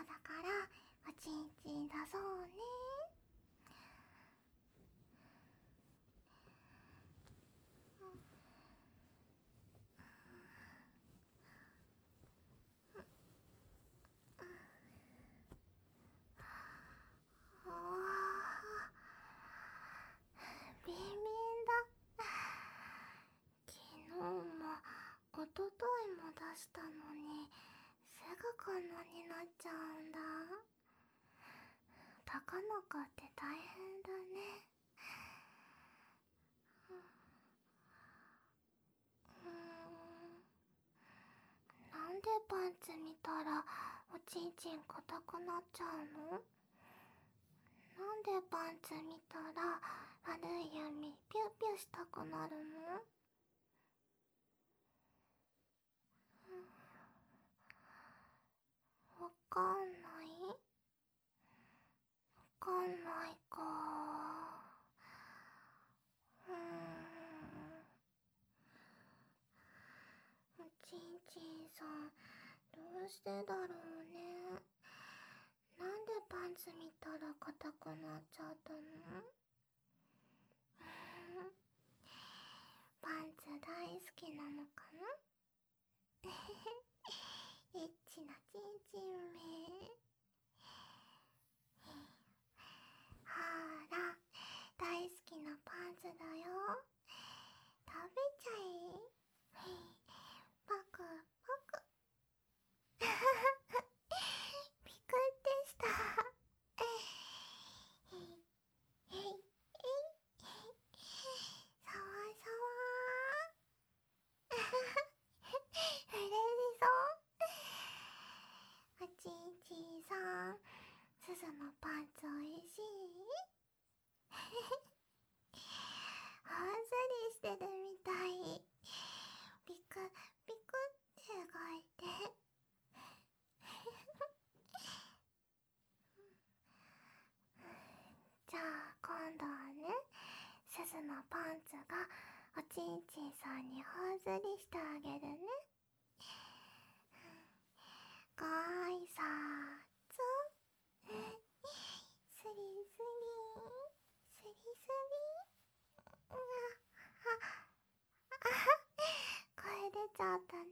だからおちんちん出そうね。ビンビンだ。昨日もおとといも出したのにすぐこんなになっちゃうんだ。たかのかって大変だね。なんでパンツ見たらおちんちん硬くなっちゃうの？なんでパンツ見たら悪い夢ピュピュしたくなるの？わかんない？わかんないか。おちんちんさん、どうしてだろうね。なんでパンツ見たら硬くなっちゃったの？パンツ大好きなのかな？エッチなちんちんめ。ほら、大好きなパンツだよ。食べちゃえ。パクパク。ピクってした。えいえいえい。さわさわ。うれしそう。おちんちんさん、すずのパンツおいしい？大ずりしてるみたい。ピクピクって動いて。じゃあ今度はね、すずのパンツがおちんちんさんに大ずりしてあげるね。ご挨拶。スリスリスリスリ。声出ちゃったね。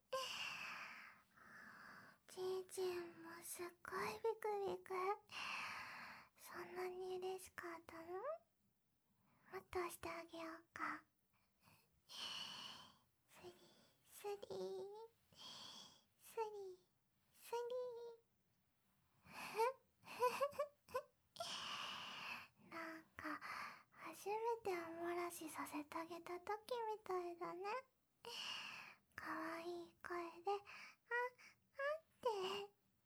ちんちんもすっごいビクビク。そんなに嬉しかったの？もっとしてあげようか。スリスリスリスリ。なんか初めておもらしさせてあげた時みたいだね。かわいい声であって。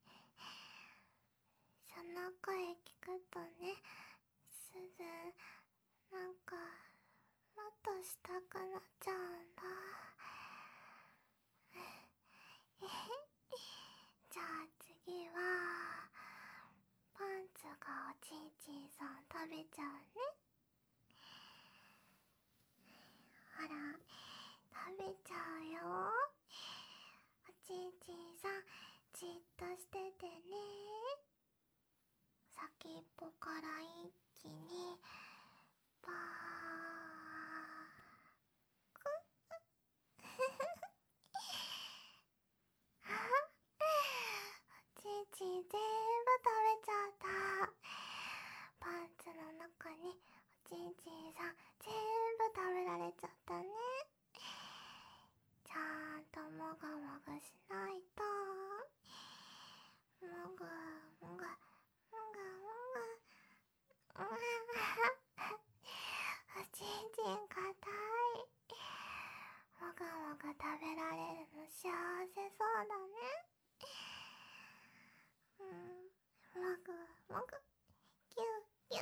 その声聞くとね、すずなんかもっとしたくなっちゃうんだ。じゃあ次はパンツがおちんちんさん食べちゃうね。ほら、食べちゃうよ。おちんちんさん、じっとしててね。先っぽから一気にパーク。おちんちん全部食べちゃった。パンツの中におちんちんさん全部食べられちゃったね。ちゃんともぐもぐしないと。もぐもぐもぐもぐ。おちんちんかたい。もぐもぐ食べられるの幸せそうだね。もぐもぐキュキュ。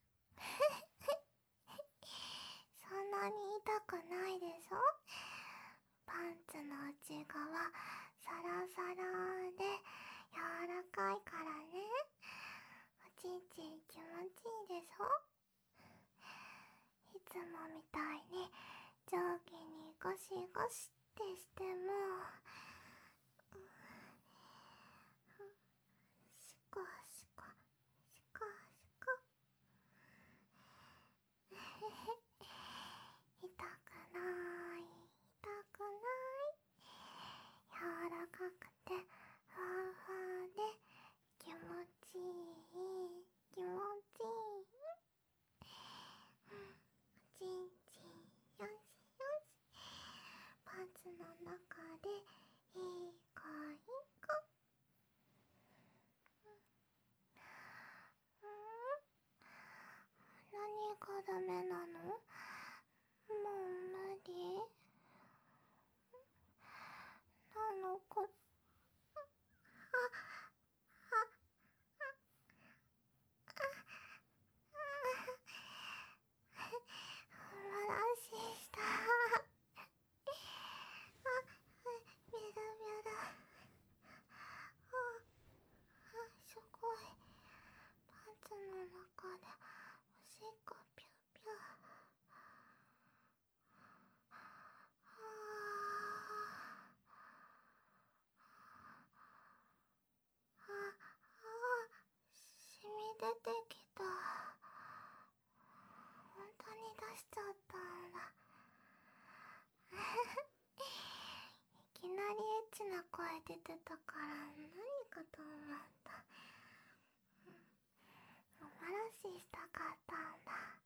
そんなに痛くないでしょ？パンツの内側サラサラで柔らかいからね。おちんちん気持ちいいでしょ？いつもみたいに上下にゴシゴシってしてもちな声出てたから何かと思った。おばらししたかったんだ。